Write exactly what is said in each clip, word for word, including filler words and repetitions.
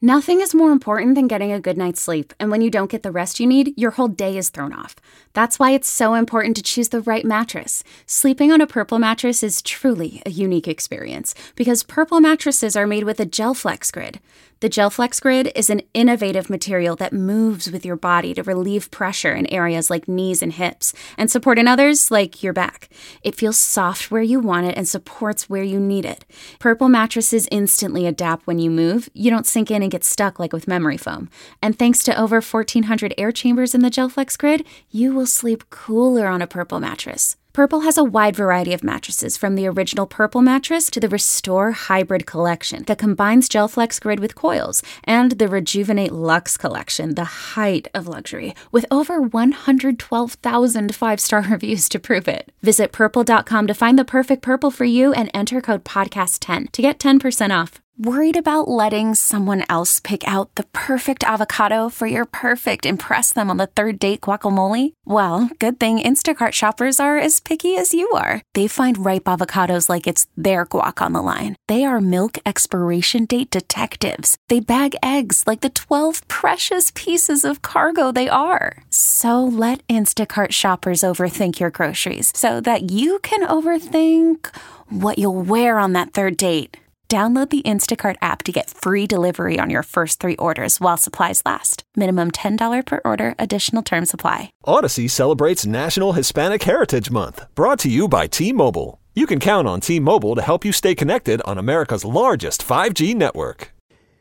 Nothing is more important than getting a good night's sleep, and when you don't get the rest you need, your whole day is thrown off. That's why it's so important to choose the right mattress. Sleeping on a Purple mattress is truly a unique experience, because Purple mattresses are made with a GelFlex Grid. The GelFlex Grid is an innovative material that moves with your body to relieve pressure in areas like knees and hips, and support in others like your back. It feels soft where you want it and supports where you need it. Purple mattresses instantly adapt when you move. You don't sink in and get stuck like with memory foam. And thanks to over fourteen hundred air chambers in the GelFlex Grid, you will sleep cooler on a Purple mattress. Purple has a wide variety of mattresses, from the original Purple mattress to the Restore Hybrid collection that combines GelFlex Grid with coils, and the Rejuvenate Luxe collection, the height of luxury, with over one hundred twelve thousand five-star reviews to prove it. Visit purple dot com to find the perfect Purple for you and enter code podcast ten to get ten percent off. Worried about letting someone else pick out the perfect avocado for your perfect impress them on the third date guacamole? Well, good thing Instacart shoppers are as picky as you are. They find ripe avocados like it's their guac on the line. They are milk expiration date detectives. They bag eggs like the twelve precious pieces of cargo they are. So let Instacart shoppers overthink your groceries so that you can overthink what you'll wear on that third date. Download the Instacart app to get free delivery on your first three orders while supplies last. Minimum ten dollars per order. Additional terms apply. Odyssey celebrates National Hispanic Heritage Month, brought to you by T-Mobile. You can count on T-Mobile to help you stay connected on America's largest five G network.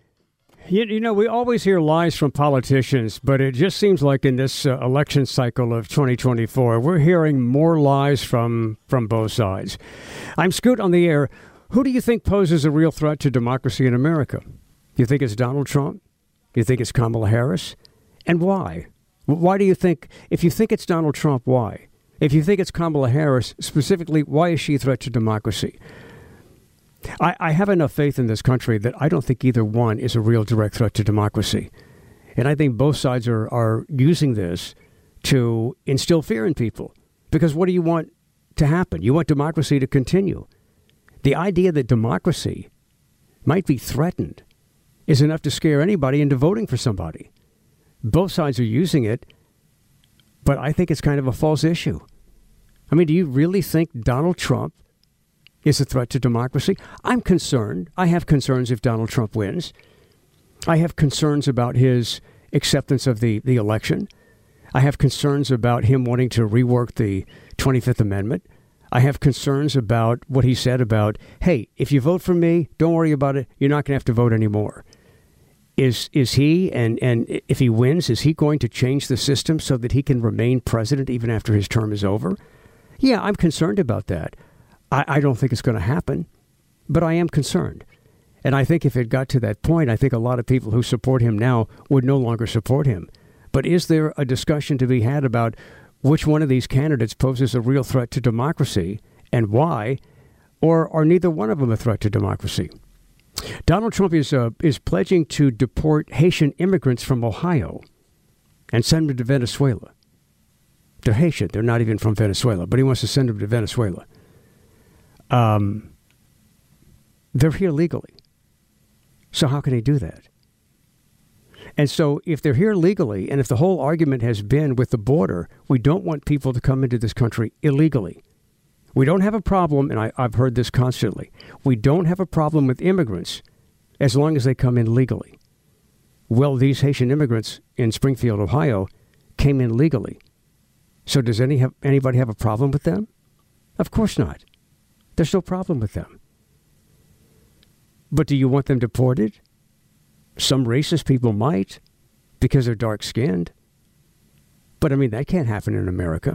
You, you know, we always hear lies from politicians, but it just seems like in this uh, election cycle of twenty twenty-four, we're hearing more lies from, from both sides. I'm Scoot on the air. Who do you think poses a real threat to democracy in America? You think it's Donald Trump? You think it's Kamala Harris? And why? Why do you think, if you think it's Donald Trump, why? If you think it's Kamala Harris, specifically, why is she a threat to democracy? I, I have enough faith in this country that I don't think either one is a real direct threat to democracy. And I think both sides are, are using this to instill fear in people. Because what do you want to happen? You want democracy to continue. The idea that democracy might be threatened is enough to scare anybody into voting for somebody. Both sides are using it, but I think it's kind of a false issue. I mean, do you really think Donald Trump is a threat to democracy? I'm concerned. I have concerns if Donald Trump wins. I have concerns about his acceptance of the, the election. I have concerns about him wanting to rework the twenty-fifth Amendment. I have concerns about what he said about, hey, if you vote for me, don't worry about it. You're not going to have to vote anymore. Is is he, and, and if he wins, is he going to change the system so that he can remain president even after his term is over? Yeah, I'm concerned about that. I, I don't think it's going to happen, but I am concerned. And I think if it got to that point, I think a lot of people who support him now would no longer support him. But is there a discussion to be had about which one of these candidates poses a real threat to democracy and why, or are neither one of them a threat to democracy? Donald Trump is uh, is pledging to deport Haitian immigrants from Ohio and send them to Venezuela. They're Haitian. They're not even from Venezuela, but he wants to send them to Venezuela. Um, they're here legally. So how can he do that? And so if they're here legally, and if the whole argument has been with the border, we don't want people to come into this country illegally. We don't have a problem, and I, I've heard this constantly, we don't have a problem with immigrants as long as they come in legally. Well, these Haitian immigrants in Springfield, Ohio, came in legally. So does any have, anybody have a problem with them? Of course not. There's no problem with them. But do you want them deported? Some racist people might, because they're dark-skinned. But, I mean, that can't happen in America.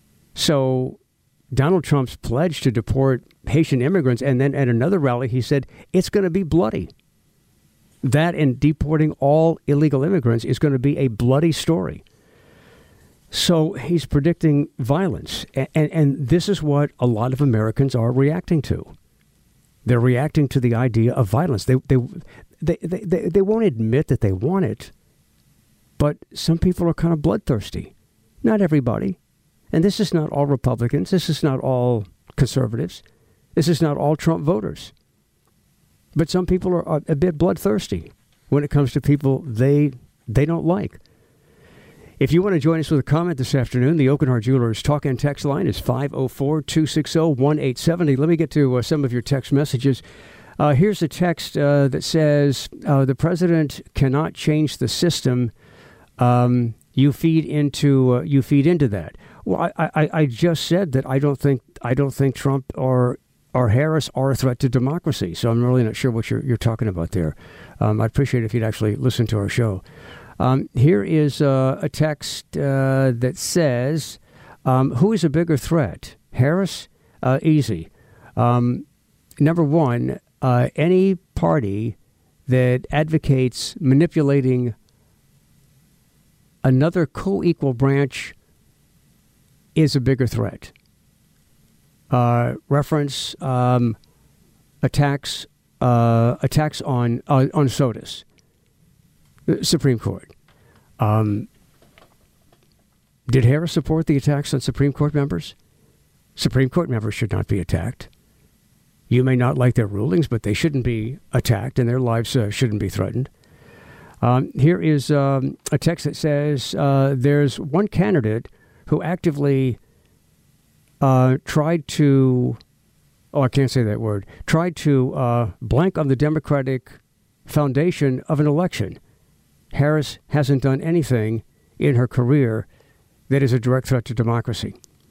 So Donald Trump's pledge to deport Haitian immigrants, and then at another rally he said it's going to be bloody. That and deporting all illegal immigrants is going to be a bloody story. So he's predicting violence. And, and, and this is what a lot of Americans are reacting to. They're reacting to the idea of violence. They they they they, they, they won't admit that they want it, but some people are kind of bloodthirsty. Not everybody. And this is not all Republicans. This is not all conservatives. This is not all Trump voters. But some people are a bit bloodthirsty. when it comes to people they they don't like. If you want to join us with a comment this afternoon, the Oakenhart Jewelers talk and text line is five oh four, two six oh, one eight seven oh. Let me get to uh, some of your text messages. Uh, here's a text uh, that says, uh, the president cannot change the system. Um, you feed into uh, you feed into that. Well, I, I, I just said that I don't think I don't think Trump or or Harris are a threat to democracy. So I'm really not sure what you're you're talking about there. Um, I'd appreciate it if you'd actually listen to our show. Um, here is uh, a text uh, that says, um, who is a bigger threat? Harris? Uh, easy. Um, number one, uh, any party that advocates manipulating another co-equal branch is a bigger threat. Uh, reference um, attacks uh, attacks on uh, on SOTUS. Supreme Court. Um, did Harris support the attacks on Supreme Court members? Supreme Court members should not be attacked. You may not like their rulings, but they shouldn't be attacked and their lives uh, shouldn't be threatened. Um, here is um, a text that says uh, there's one candidate who actively uh, tried to, oh, I can't say that word, tried to uh, blank on the Democratic foundation of an election. Harris hasn't done anything in her career that is a direct threat to democracy.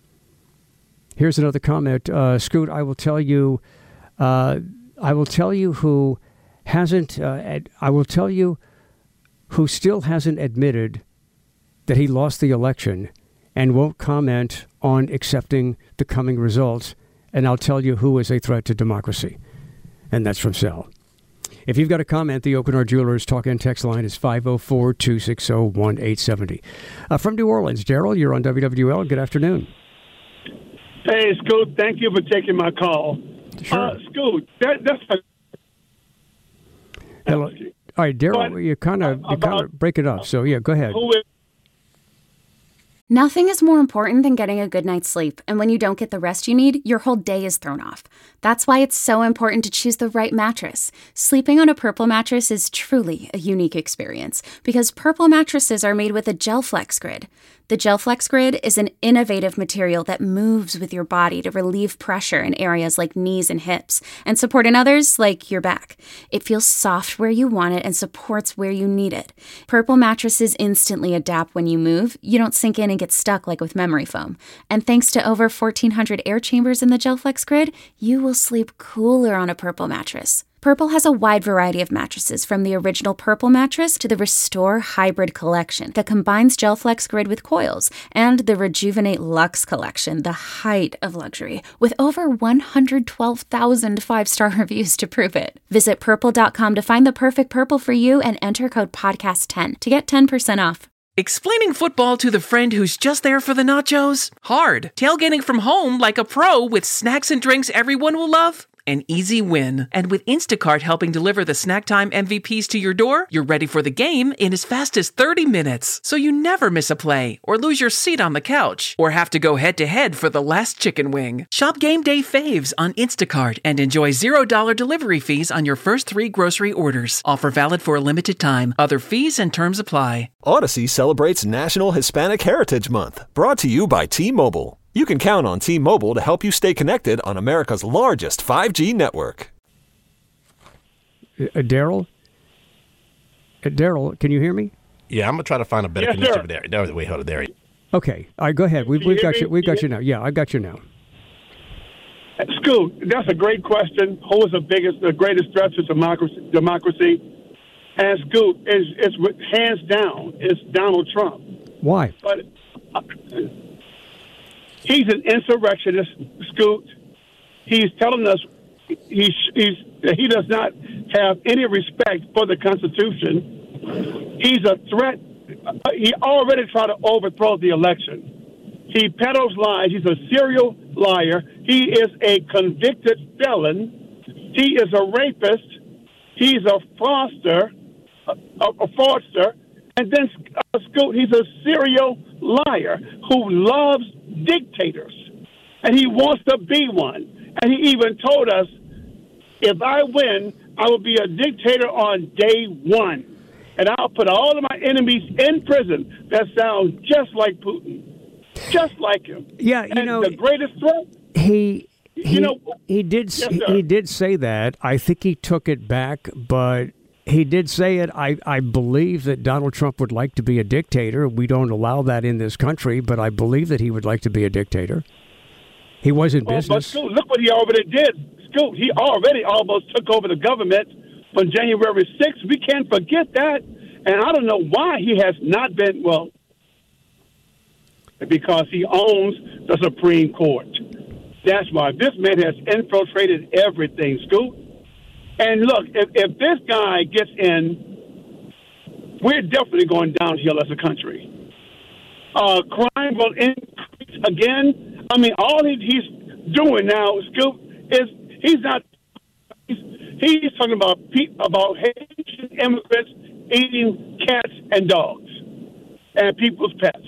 Here's another comment. Uh, Scoot, I will tell you, uh, I will tell you who hasn't, uh, ad- I will tell you who still hasn't admitted that he lost the election and won't comment on accepting the coming results. And I'll tell you who is a threat to democracy. And that's from Sal. If you've got a comment, the Oakenhart Jewelers talk and text line is five oh four, two six oh, one eight seven oh. Uh, from New Orleans, Daryl, you're on W W L. Good afternoon. Hey, Scoot, thank you for taking my call. Sure. Uh, Scoot, that, that's a... Hello. All right, Daryl, you kind of you kind of break it up. So, yeah, go ahead. Who is... Nothing is more important than getting a good night's sleep, and when you don't get the rest you need, your whole day is thrown off. That's why it's so important to choose the right mattress. Sleeping on a Purple mattress is truly a unique experience because Purple mattresses are made with a GelFlex Grid. The GelFlex Grid is an innovative material that moves with your body to relieve pressure in areas like knees and hips and support in others like your back. It feels soft where you want it and supports where you need it. Purple mattresses instantly adapt when you move. You don't sink in and get stuck like with memory foam. And thanks to over fourteen hundred air chambers in the GelFlex Grid, you will sleep cooler on a Purple mattress. Purple has a wide variety of mattresses, from the original Purple mattress to the Restore Hybrid collection that combines GelFlex Grid with coils, and the Rejuvenate Luxe collection, the height of luxury, with over one hundred twelve thousand five-star reviews to prove it. Visit purple dot com to find the perfect Purple for you and enter code podcast ten to get ten percent off. Explaining football to the friend who's just there for the nachos? Hard. Tailgating from home like a pro with snacks and drinks everyone will love? An easy win. And with Instacart helping deliver the snack time M V Ps to your door, you're ready for the game in as fast as thirty minutes. So you never miss a play, or lose your seat on the couch, or have to go head-to-head for the last chicken wing. Shop Game Day Faves on Instacart and enjoy zero dollars delivery fees on your first three grocery orders. Offer valid for a limited time. Other fees and terms apply. Odyssey celebrates National Hispanic Heritage Month, brought to you by T-Mobile. You can count on T-Mobile to help you stay connected on America's largest five G network. Uh, Daryl? Uh, Daryl, can you hear me? Yeah, I'm going to try to find a better Yes, connection sir. there. No, wait, hold it. There. Okay. All right, go ahead. We've, Can you we've hear got me? you. We've got Can you now. Yeah, I got you now. Scoot, that's a great question. Who is the biggest, the greatest threat to democracy? democracy? And Scoot, is it's hands down, it's Donald Trump. Why? But uh, he's an insurrectionist, Scoot. He's telling us he's, he's, he does not have any respect for the Constitution. He's a threat. He already tried to overthrow the election. He peddles lies. He's a serial liar. He is a convicted felon. He is a rapist. He's a foster, a, a fraudster. And then, uh, Scoot, he's a serial liar who loves dictators. And he wants to be one. And he even told us, if I win, I will be a dictator on day one. And I'll put all of my enemies in prison that sound just like Putin. Just like him. Yeah, you and know, the greatest threat. He he you know, he did yes, he, he did say that. I think he took it back, but he did say it. I, I believe that Donald Trump would like to be a dictator. We don't allow that in this country, but I believe that he would like to be a dictator. He was in well, business. But Scoot, look what he already did. Scoot, he already almost took over the government on January sixth. We can't forget that. And I don't know why he has not been, well, because he owns the Supreme Court. That's why this man has infiltrated everything, Scoot. And look, if, if this guy gets in, we're definitely going downhill as a country. Uh, crime will increase again. I mean, all he, he's doing now, Scoot, is he's not. He's, he's talking about about Haitian immigrants eating cats and dogs and people's pets.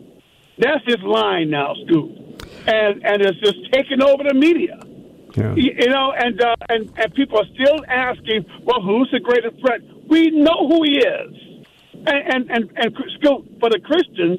That's his line now, Scoot, and and it's just taking over the media. Yeah. You, you know, and, uh, and and people are still asking, well, who's the greatest threat? We know who he is, and and and, and Scoot, for the Christians,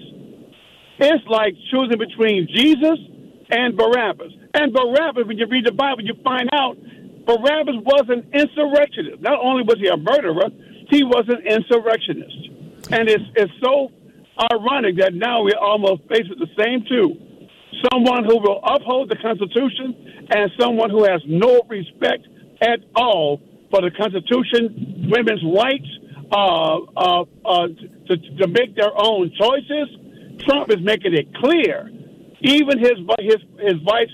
it's like choosing between Jesus and Barabbas. And Barabbas, when you read the Bible, you find out Barabbas was an insurrectionist. Not only was he a murderer, he was an insurrectionist. And it's it's so ironic that now we're almost faced with the same two. Someone who will uphold the Constitution and someone who has no respect at all for the Constitution, women's rights, uh, uh, uh, to, to make their own choices. Trump is making it clear. Even his his his vice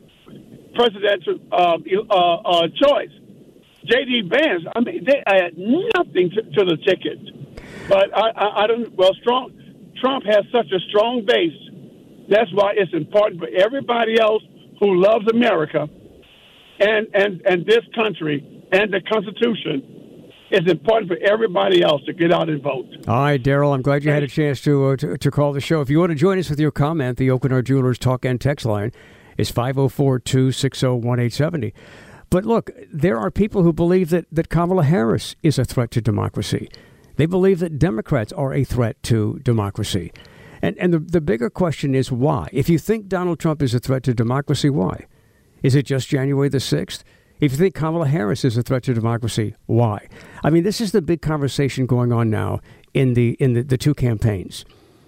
presidential uh, uh, uh, choice, J D Vance. I mean, they add nothing to, to the ticket. But I, I, I don't. Well, strong. Trump has such a strong base. That's why it's important for everybody else who loves America and and and this country and the Constitution. It's important for everybody else to get out and vote. All right, Daryl, I'm glad you had a chance to, uh, to to call the show. If you want to join us with your comment, the Oakenard Jewelers talk and text line is five oh four, two six oh, one eight seven oh. But look, there are people who believe that, that Kamala Harris is a threat to democracy. They believe that Democrats are a threat to democracy. And and the, the bigger question is why? If you think Donald Trump is a threat to democracy, why? Is it just January the sixth? If you think Kamala Harris is a threat to democracy, why? I mean, this is the big conversation going on now in the in the, the two campaigns.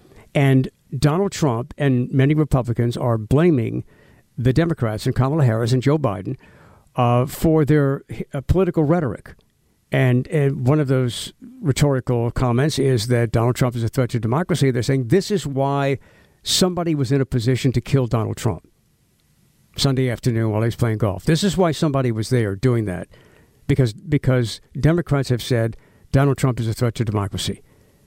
And Donald Trump and many Republicans are blaming the Democrats and Kamala Harris and Joe Biden uh, for their uh, political rhetoric. And, and one of those rhetorical comments is that Donald Trump is a threat to democracy. They're saying this is why somebody was in a position to kill Donald Trump Sunday afternoon while he was playing golf. This is why somebody was there doing that, because because Democrats have said Donald Trump is a threat to democracy.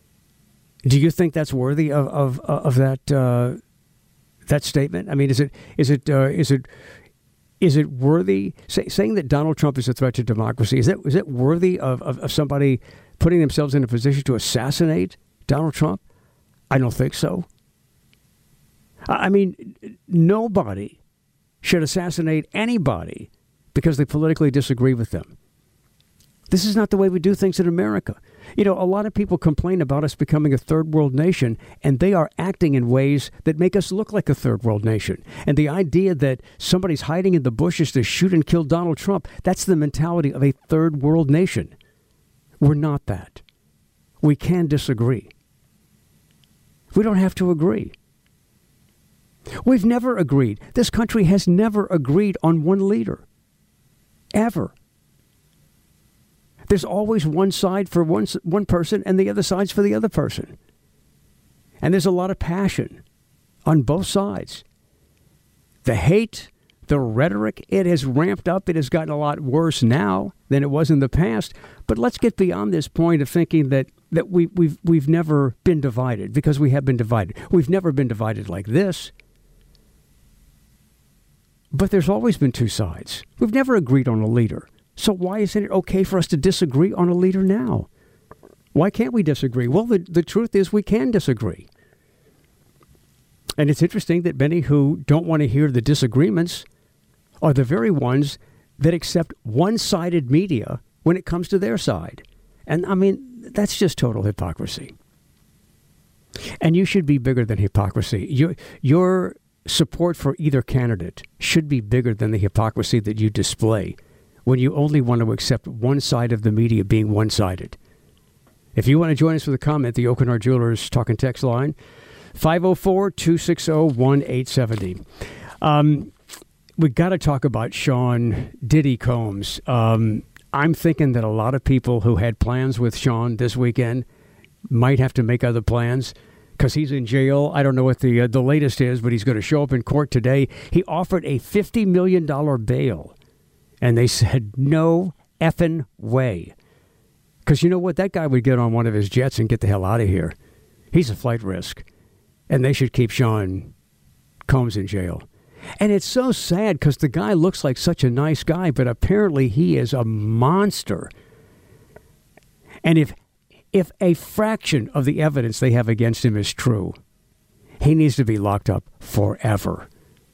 Do you think that's worthy of of, of that uh, that statement? I mean, is it is it uh, is it is it worthy say, saying that Donald Trump is a threat to democracy? Is that is it worthy of, of, of somebody putting themselves in a position to assassinate Donald Trump? I don't think so. I mean, nobody should assassinate anybody because they politically disagree with them. This is not the way we do things in America. You know, a lot of people complain about us becoming a third world nation, and they are acting in ways that make us look like a third world nation. And the idea that somebody's hiding in the bushes to shoot and kill Donald Trump, that's the mentality of a third world nation. We're not that. We can disagree. We don't have to agree. We've never agreed. This country has never agreed on one leader. Ever. There's always one side for one, one person and the other side's for the other person. And there's a lot of passion on both sides. The hate, the rhetoric, it has ramped up. It has gotten a lot worse now than it was in the past. But let's get beyond this point of thinking that, that we, we've, we've never been divided, because we have been divided. We've never been divided like this. But there's always been two sides. We've never agreed on a leader. So why isn't it okay for us to disagree on a leader now? Why can't we disagree? Well, the, the truth is we can disagree. And it's interesting that many who don't want to hear the disagreements are the very ones that accept one-sided media when it comes to their side. And, I mean, that's just total hypocrisy. And you should be bigger than hypocrisy. Your, your support for either candidate should be bigger than the hypocrisy that you display when you only want to accept one side of the media being one-sided. If you want to join us with a comment, the Oakenhart Jewelers Talk and Text line, five oh four, two six zero, one eight seven zero. Um, we got to talk about Sean Diddy Combs. Um, I'm thinking that a lot of people who had plans with Sean this weekend might have to make other plans because he's in jail. I don't know what the uh, the latest is, but he's going to show up in court today. He offered a fifty million dollars bail, and they said, no effing way. Because you know what? That guy would get on one of his jets and get the hell out of here. He's a flight risk. And they should keep Sean Combs in jail. And it's so sad because the guy looks like such a nice guy, but apparently he is a monster. And if if a fraction of the evidence they have against him is true, he needs to be locked up forever.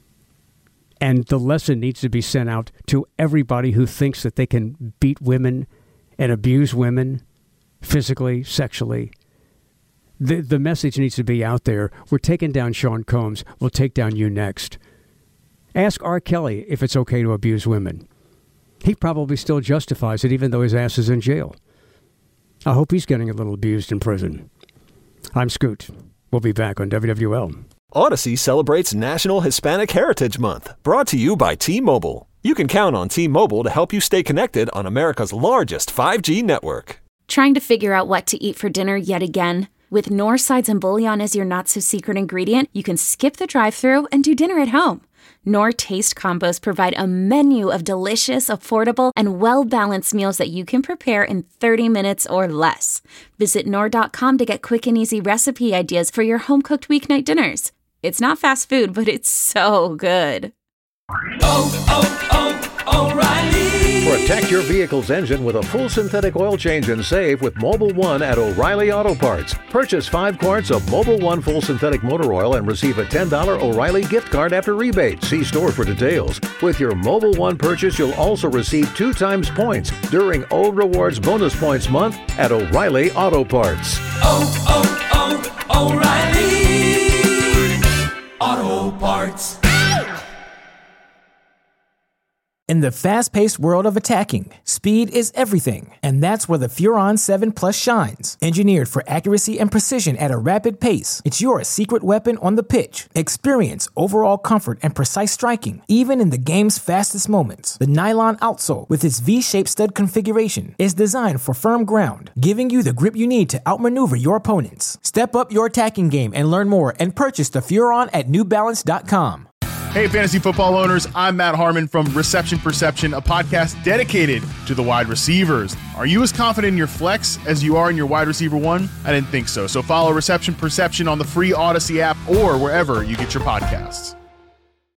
And the lesson needs to be sent out to everybody who thinks that they can beat women and abuse women physically, sexually. The, the message needs to be out there. We're taking down Sean Combs. We'll take down you next. Ask R. Kelly if it's okay to abuse women. He probably still justifies it, even though his ass is in jail. I hope he's getting a little abused in prison. I'm Scoot. We'll be back on W W L. Odyssey celebrates National Hispanic Heritage Month, brought to you by T-Mobile. You can count on T-Mobile to help you stay connected on America's largest five G network. Trying to figure out what to eat for dinner yet again? With Knorr sides and bouillon as your not-so-secret ingredient, you can skip the drive-thru and do dinner at home. Knorr Taste Combos provide a menu of delicious, affordable, and well-balanced meals that you can prepare in thirty minutes or less. Visit Knorr dot com to get quick and easy recipe ideas for your home-cooked weeknight dinners. It's not fast food, but it's so good. Oh, oh, oh, O'Reilly! Protect your vehicle's engine with a full synthetic oil change and save with Mobil one at O'Reilly Auto Parts. Purchase five quarts of Mobil one full synthetic motor oil and receive a ten dollars O'Reilly gift card after rebate. See store for details. With your Mobil one purchase, you'll also receive two times points during O Rewards Bonus Points Month at O'Reilly Auto Parts. Oh, oh, oh, O'Reilly Auto Parts. In the fast-paced world of attacking, speed is everything, and that's where the Furon seven Plus shines. Engineered for accuracy and precision at a rapid pace, it's your secret weapon on the pitch. Experience overall comfort and precise striking, even in the game's fastest moments. The nylon outsole, with its V-shaped stud configuration, is designed for firm ground, giving you the grip you need to outmaneuver your opponents. Step up your attacking game and learn more and purchase the Furon at New Balance dot com. Hey, fantasy football owners, I'm Matt Harmon from Reception Perception, a podcast dedicated to the wide receivers. Are you as confident in your flex as you are in your wide receiver one? I didn't think so. So follow Reception Perception on the free Odyssey app or wherever you get your podcasts.